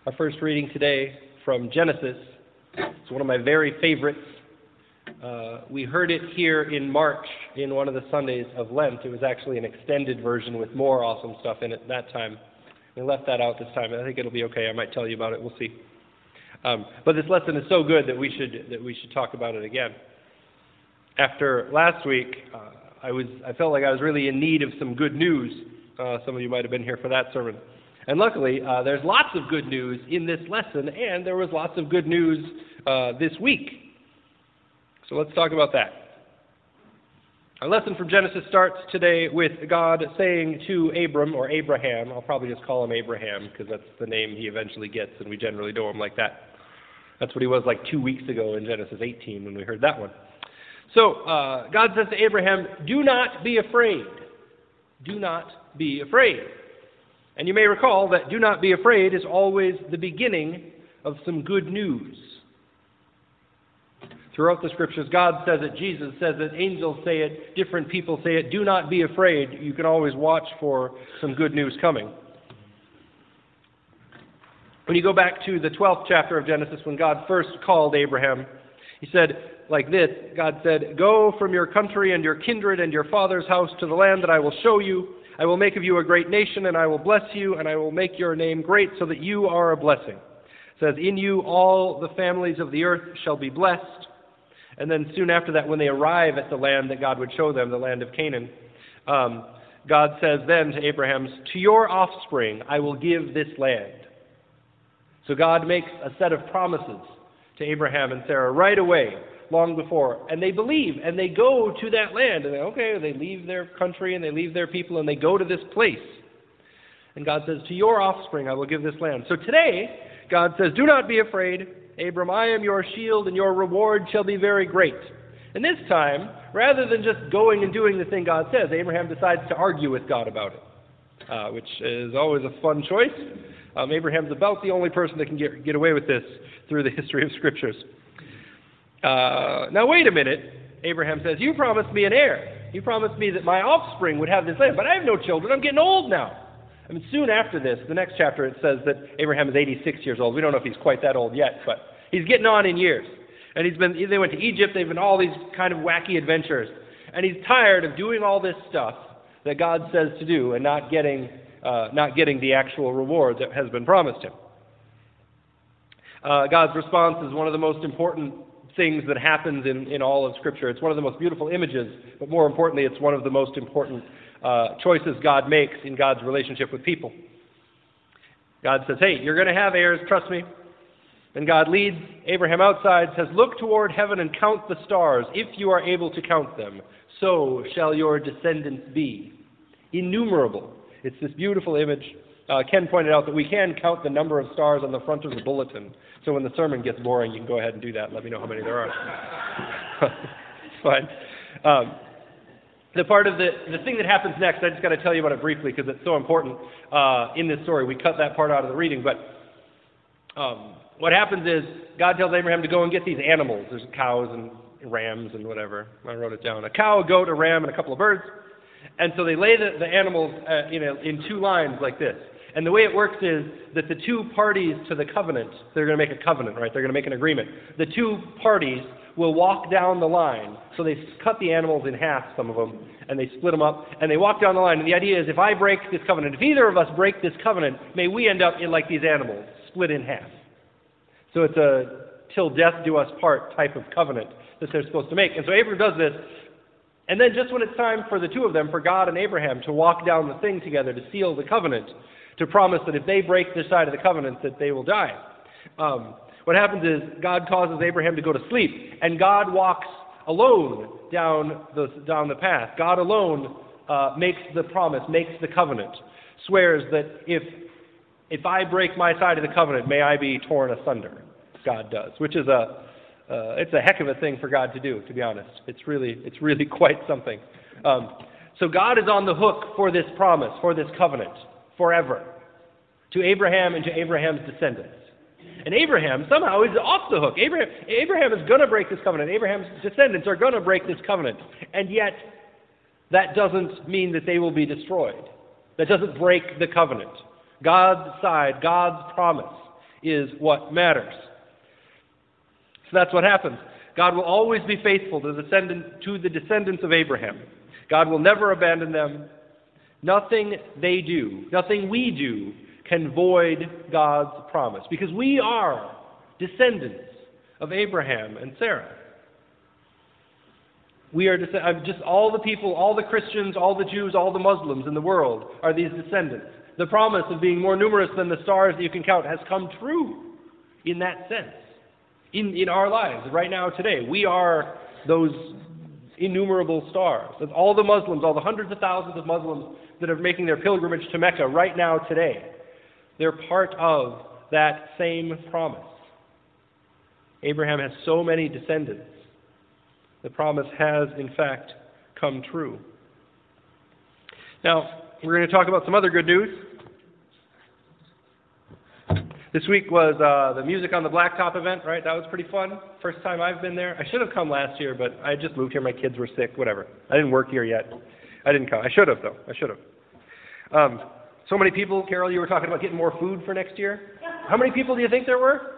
Our first reading today from Genesis. It's one of my very favorites. We heard it here in March in one of the Sundays of Lent. It was actually an extended version with more awesome stuff in it that time. We left that out this time. I think it'll be okay. I might tell you about it. We'll see. But this lesson is so good that we should talk about it again. After last week, I felt like I was really in need of some good news. Some of you might have been here for that sermon. And luckily, there's lots of good news in this lesson, and there was lots of good news this week. So let's talk about that. Our lesson from Genesis starts today with God saying to Abram, or Abraham, I'll probably just call him Abraham because that's the name he eventually gets, and we generally know him like that. That's what he was like 2 weeks ago in Genesis 18 when we heard that one. So God says to Abraham, do not be afraid. Do not be afraid. And you may recall that do not be afraid is always the beginning of some good news. Throughout the Scriptures, God says it, Jesus says it, angels say it, different people say it. Do not be afraid. You can always watch for some good news coming. When you go back to the 12th chapter of Genesis, when God first called Abraham, he said like this, God said, go from your country and your kindred and your father's house to the land that I will show you. I will make of you a great nation, and I will bless you, and I will make your name great so that you are a blessing. It says, in you all the families of the earth shall be blessed. And then soon after that, when they arrive at the land that God would show them, the land of Canaan, God says then to Abraham, to your offspring I will give this land. So God makes a set of promises to Abraham and Sarah right away, long before. And they believe, and they go to that land. And they leave their country, and they leave their people, and they go to this place. And God says, to your offspring I will give this land. So today, God says, do not be afraid, Abram, I am your shield, and your reward shall be very great. And this time, rather than just going and doing the thing God says, Abraham decides to argue with God about it, which is always a fun choice. Abraham's about the only person that can get away with this through the history of Scriptures. Now wait a minute, Abraham says, you promised me an heir. You promised me that my offspring would have this land, but I have no children. I'm getting old now. I mean, soon after this, the next chapter, it says that Abraham is 86 years old. We don't know if he's quite that old yet, but he's getting on in years. And they went to Egypt. They've been all these kind of wacky adventures. And he's tired of doing all this stuff that God says to do and not getting the actual reward that has been promised him. God's response is one of the most important things that happens in all of Scripture. It's one of the most beautiful images, but more importantly, it's one of the most important choices God makes in God's relationship with people. God says, hey, you're going to have heirs, trust me. And God leads Abraham outside, says, look toward heaven and count the stars, if you are able to count them. So shall your descendants be. Innumerable. It's this beautiful image. Ken pointed out that we can count the number of stars on the front of the bulletin. So when the sermon gets boring, you can go ahead and do that. Let me know how many there are. It's fine. The part of the thing that happens next, I just got to tell you about it briefly because it's so important in this story. We cut that part out of the reading, but what happens is God tells Abraham to go and get these animals. There's cows and rams and whatever. I wrote it down. A cow, a goat, a ram, and a couple of birds. And so they lay the animals in two lines like this. And the way it works is that the two parties to the covenant, they're going to make a covenant, right? They're going to make an agreement. The two parties will walk down the line. So they cut the animals in half, some of them, and they split them up, and they walk down the line. And the idea is if I break this covenant, if either of us break this covenant, may we end up in like these animals, split in half. So it's a till death do us part type of covenant that they're supposed to make. And so Abraham does this. And then just when it's time for the two of them, for God and Abraham, to walk down the thing together, to seal the covenant, to promise that if they break this side of the covenant, that they will die. What happens is God causes Abraham to go to sleep, and God walks alone down the path. God alone makes the promise, makes the covenant, swears that if I break my side of the covenant, may I be torn asunder. God does, which is it's a heck of a thing for God to do, to be honest. It's really quite something. So God is on the hook for this promise, for this covenant, forever, to Abraham and to Abraham's descendants. And Abraham somehow is off the hook. Abraham is going to break this covenant. Abraham's descendants are going to break this covenant. And yet, that doesn't mean that they will be destroyed. That doesn't break the covenant. God's side, God's promise, is what matters. So that's what happens. God will always be faithful to the descendants of Abraham. God will never abandon them. Nothing they do, nothing we do, can void God's promise, because we are descendants of Abraham and Sarah. We are just all the people, all the Christians, all the Jews, all the Muslims in the world are these descendants. The promise of being more numerous than the stars that you can count has come true in that sense. In our lives, right now, today, we are those innumerable stars. That's all the Muslims, all the hundreds of thousands of Muslims that are making their pilgrimage to Mecca right now, today. They're part of that same promise. Abraham has so many descendants. The promise has, in fact, come true. Now, we're going to talk about some other good news. This week was the Music on the Blacktop event, right? That was pretty fun. First time I've been there. I should have come last year, but I just moved here. My kids were sick, whatever. I didn't work here yet. I didn't come. I should have, though. I should have. So many people. Carol, you were talking about getting more food for next year. Yeah. How many people do you think there were?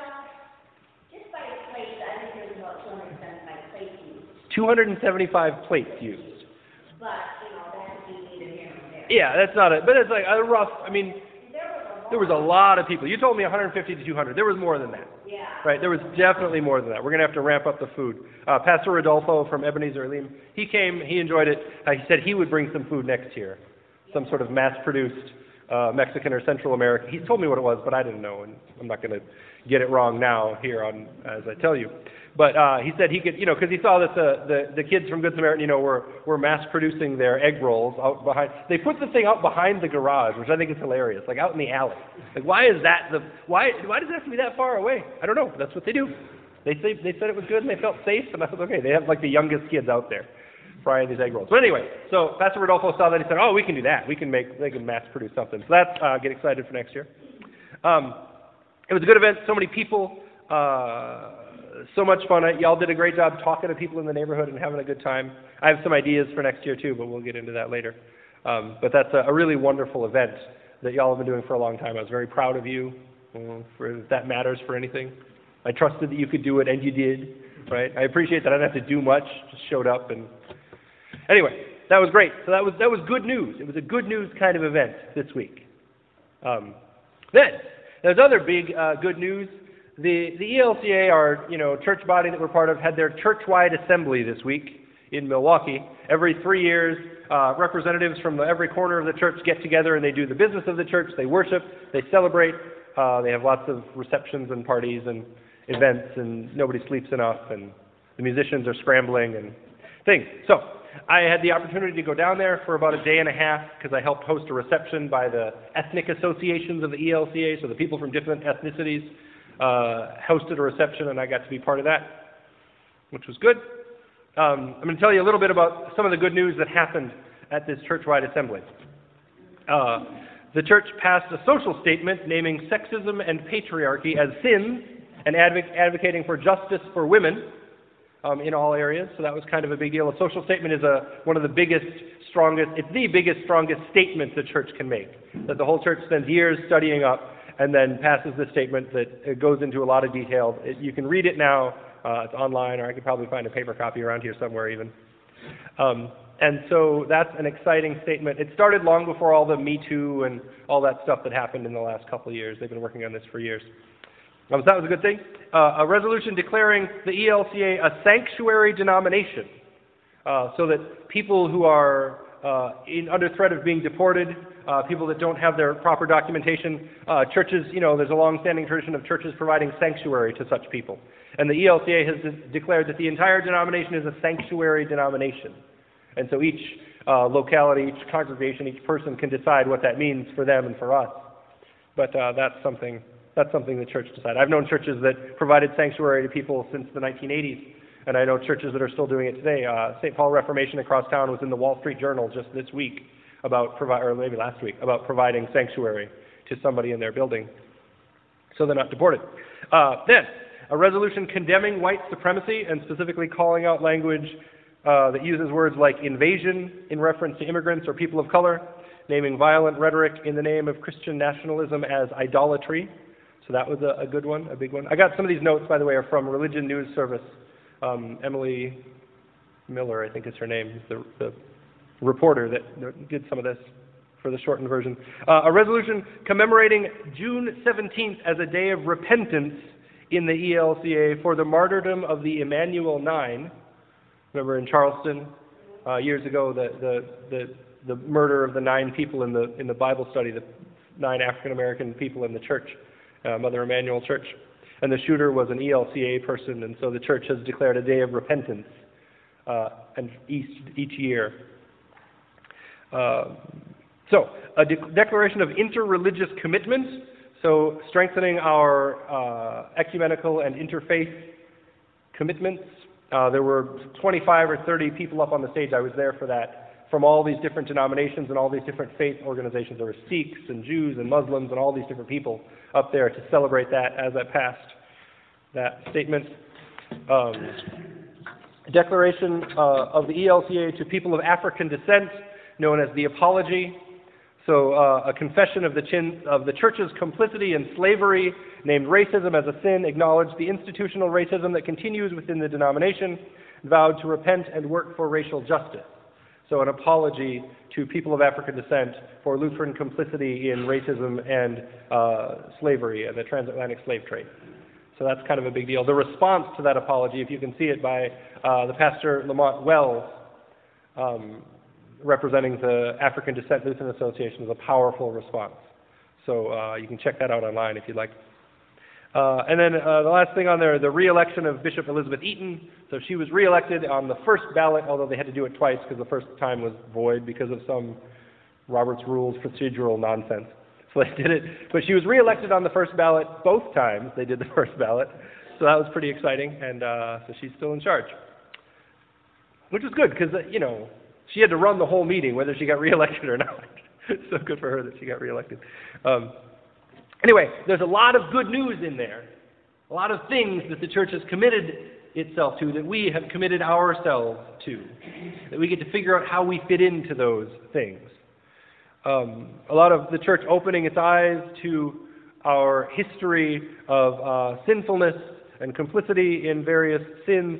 Just by plates, I think there's about 275 plates used. 275 plates used. But, that could be needed here and there. Yeah, that's not it. But it's like a rough, there was a lot of people. You told me 150 to 200. There was more than that. Yeah. Right, there was definitely more than that. We're going to have to ramp up the food. Pastor Rodolfo from Ebenezer Elim, he came, he enjoyed it. He said he would bring some food next year, some sort of mass-produced Mexican or Central American. He told me what it was, but I didn't know, and I'm not going to get it wrong now here on as I tell you. But he said he could, because he saw that the kids from Good Samaritan, were mass-producing their egg rolls out behind. They put the thing out behind the garage, which I think is hilarious, like out in the alley. Like, why is that why does it have to be that far away? I don't know. But that's what they do. They said it was good and they felt safe, and I thought, okay, they have like the youngest kids out there frying these egg rolls. But anyway, so Pastor Rodolfo saw that. He said, oh, we can do that. They can mass-produce something. So that's, get excited for next year. It was a good event. So many people. So much fun. Y'all did a great job talking to people in the neighborhood and having a good time. I have some ideas for next year too, but we'll get into that later. But that's a really wonderful event that y'all have been doing for a long time. I was very proud of you, if that matters for anything. I trusted that you could do it, and you did. Right? I appreciate that I didn't have to do much. Just showed up, and anyway, that was great. So that was good news. It was a good news kind of event this week. Then there's other big good news. The ELCA, our church body that we're part of, had their church-wide assembly this week in Milwaukee. Every 3 years, representatives from every corner of the church get together and they do the business of the church. They worship, they celebrate, they have lots of receptions and parties and events, and nobody sleeps enough, and the musicians are scrambling and things. So I had the opportunity to go down there for about a day and a half because I helped host a reception by the ethnic associations of the ELCA, so the people from different ethnicities hosted a reception, and I got to be part of that, which was good. I'm going to tell you a little bit about some of the good news that happened at this church-wide assembly. The church passed a social statement naming sexism and patriarchy as sins and advocating for justice for women in all areas, so that was kind of a big deal. A social statement is one of the biggest, strongest statement the church can make, that the whole church spends years studying up and then passes this statement that goes into a lot of detail. You can read it now. It's online, or I could probably find a paper copy around here somewhere even. And so that's an exciting statement. It started long before all the Me Too and all that stuff that happened in the last couple of years. They've been working on this for years. So that was a good thing. A resolution declaring the ELCA a sanctuary denomination, so that people who are under threat of being deported, people that don't have their proper documentation, churches, there's a long-standing tradition of churches providing sanctuary to such people. And the ELCA has declared that the entire denomination is a sanctuary denomination. And so each locality, each congregation, each person can decide what that means for them and for us. But that's something the church decided. I've known churches that provided sanctuary to people since the 1980s. And I know churches that are still doing it today. St. Paul Reformation across town was in the Wall Street Journal just this week, or maybe last week, about providing sanctuary to somebody in their building so they're not deported. Then, a resolution condemning white supremacy and specifically calling out language that uses words like invasion in reference to immigrants or people of color, naming violent rhetoric in the name of Christian nationalism as idolatry. So that was a good one, a big one. I got some of these notes, by the way, are from Religion News Service. Emily Miller, I think is her name, the reporter that did some of this for the shortened version. A resolution commemorating June 17th as a day of repentance in the ELCA for the martyrdom of the Emmanuel Nine. Remember in Charleston years ago, the murder of the 9 people in the Bible study, the 9 African American people in the church, Mother Emanuel Church, and the shooter was an ELCA person, and so the church has declared a day of repentance and each year. So a declaration of interreligious commitment, so strengthening our ecumenical and interfaith commitments. There were 25 or 30 people up on the stage. I was there for that, from all these different denominations and all these different faith organizations. There were Sikhs and Jews and Muslims and all these different people up there to celebrate that as I passed that statement. Declaration of the ELCA to people of African descent, known as the Apology. So a confession of the church's complicity in slavery, named racism as a sin, acknowledged the institutional racism that continues within the denomination, vowed to repent and work for racial justice. So an apology to people of African descent for Lutheran complicity in racism and slavery and the transatlantic slave trade. So that's kind of a big deal. The response to that apology, if you can see it by the pastor Lamont Wells, representing the African Descent Lutheran Association, is a powerful response. So you can check that out online if you'd like. And then the last thing on there, the re-election of Bishop Elizabeth Eaton. So she was re-elected on the first ballot, although they had to do it twice because the first time was void because of some Robert's Rules procedural nonsense. So they did it. But she was re-elected on the first ballot both times. They did the first ballot. So that was pretty exciting. And so she's still in charge. Which is good because, she had to run the whole meeting whether she got re-elected or not. So good for her that she got re-elected. Anyway, there's a lot of good news in there. A lot of things that the church has committed itself to, that we have committed ourselves to. That we get to figure out how we fit into those things. A lot of the church opening its eyes to our history of sinfulness and complicity in various sins.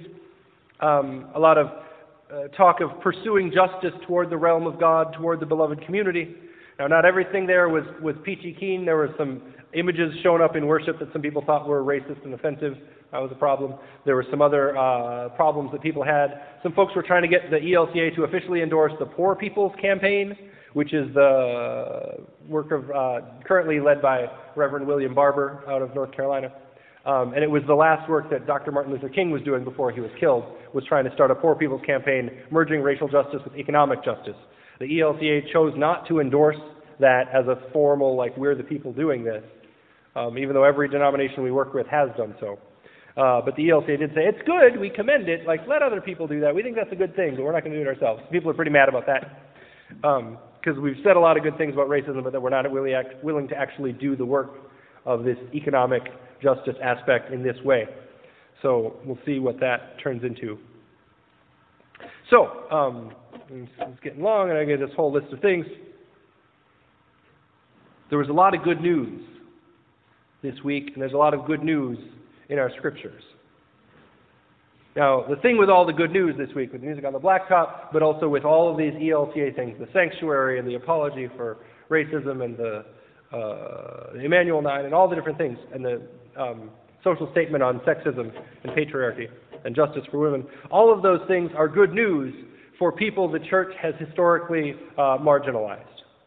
A lot of talk of pursuing justice toward the realm of God, toward the beloved community. Now, not everything there was peachy keen. There were some images shown up in worship that some people thought were racist and offensive. That was a problem. There were some other problems that people had. Some folks were trying to get the ELCA to officially endorse the Poor People's Campaign, which is the work of currently led by Reverend William Barber out of North Carolina. And it was the last work that Dr. Martin Luther King was doing before he was killed, was trying to start a Poor People's Campaign, merging racial justice with economic justice. The ELCA chose not to endorse that as a formal, we're the people doing this, even though every denomination we work with has done so. But the ELCA did say, it's good, we commend it, let other people do that. We think that's a good thing, but we're not going to do it ourselves. People are pretty mad about that, because we've said a lot of good things about racism, but that we're not really willing to actually do the work of this economic justice aspect in this way. So we'll see what that turns into. So, it's getting long, and I get this whole list of things. There was a lot of good news this week, and there's a lot of good news in our scriptures. Now, the thing with all the good news this week, with Music on the Blacktop, but also with all of these ELCA things, the sanctuary and the apology for racism and the Emmanuel Nine and all the different things, and the social statement on sexism and patriarchy and justice for women, all of those things are good news for people the church has historically marginalized.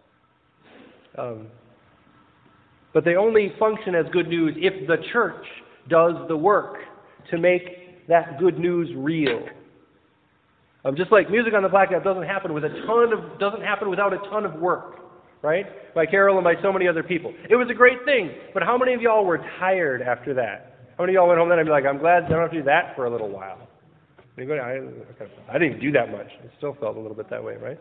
But they only function as good news if the church does the work to make that good news real. Just like Music on the Blacktop doesn't happen without a ton of work, right? By Carol and by so many other people. It was a great thing, but how many of y'all were tired after that? How many of y'all went home then and be like, I'm glad I don't have to do that for a little while? Anybody? I didn't even do that much. It still felt a little bit that way, right?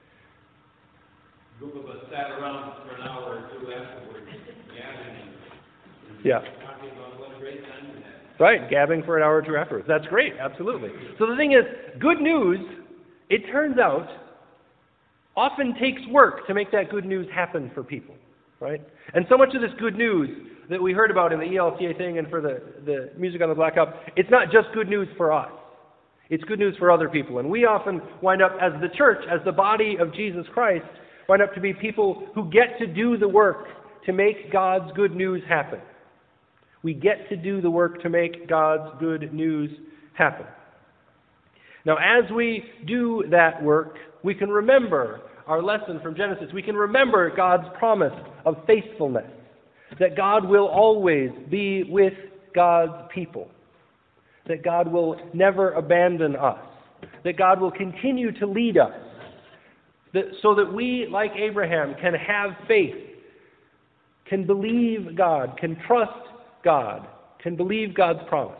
A group of us sat around for an hour or two afterwards, gabbing and talking about what a great time we had. Right, gabbing for an hour or two afterwards. That's great, absolutely. So the thing is, good news, it turns out, often takes work to make that good news happen for people, right? And so much of this good news that we heard about in the ELCA thing and for the Music on the Black Cup, it's not just good news for us. It's good news for other people. And we often wind up as the church, as the body of Jesus Christ, wind up to be people who get to do the work to make God's good news happen. We get to do the work to make God's good news happen. Now, as we do that work, we can remember our lesson from Genesis. We can remember God's promise of faithfulness, that God will always be with God's people, that God will never abandon us, that God will continue to lead us, so that we, like Abraham, can have faith, can believe God, can trust God, can believe God's promise.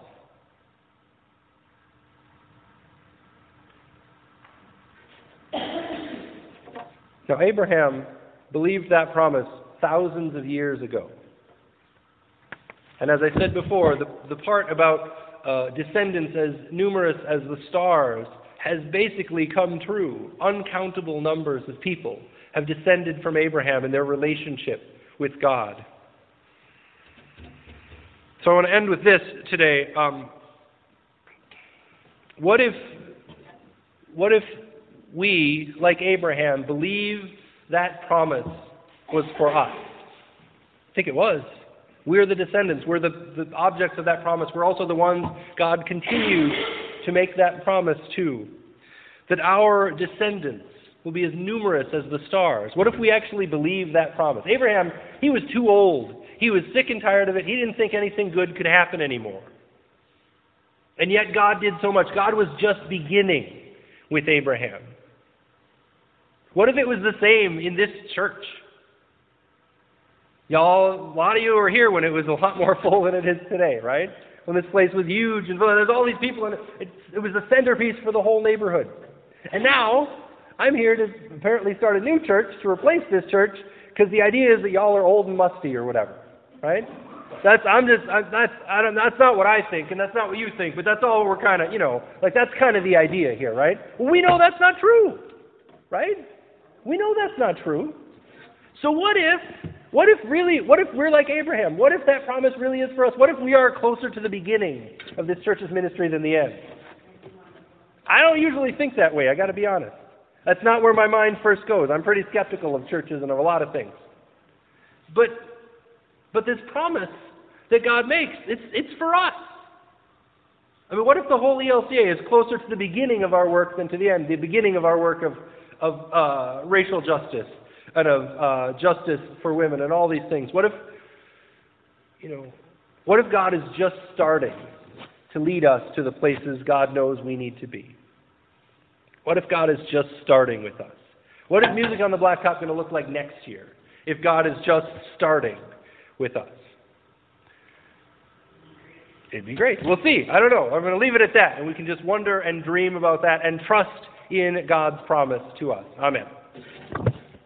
Now, Abraham believed that promise thousands of years ago. And as I said before, the part about descendants as numerous as the stars has basically come true. Uncountable numbers of people have descended from Abraham in their relationship with God. So I want to end with this today. What if we, like Abraham, believe that promise was for us? I think it was. We're the descendants. We're the objects of that promise. We're also the ones God continues to make that promise to. That our descendants will be as numerous as the stars. What if we actually believe that promise? Abraham, he was too old. He was sick and tired of it. He didn't think anything good could happen anymore. And yet God did so much. God was just beginning with Abraham. What if it was the same in this church? Y'all, a lot of you were here when it was a lot more full than it is today, right? When this place was huge and there's all these people and it was the centerpiece for the whole neighborhood. And now I'm here to apparently start a new church to replace this church because the idea is that y'all are old and musty or whatever, right? That's not what I think, and that's not what you think, but that's all we're kind of, that's kind of the idea here, right? Well, we know that's not true, right? We know that's not true. So what if we're like Abraham? What if that promise really is for us? What if we are closer to the beginning of this church's ministry than the end? I don't usually think that way, I got to be honest. That's not where my mind first goes. I'm pretty skeptical of churches and of a lot of things. But this promise that God makes, it's for us. I mean, what if the whole ELCA is closer to the beginning of our work than to the end, the beginning of our work of racial justice and of justice for women and all these things? What if God is just starting to lead us to the places God knows we need to be? What if God is just starting with us? What is Music on the Black Cup going to look like next year if God is just starting with us? It'd be great. We'll see. I don't know. I'm going to leave it at that, and we can just wonder and dream about that and trust in God's promise to us. Amen.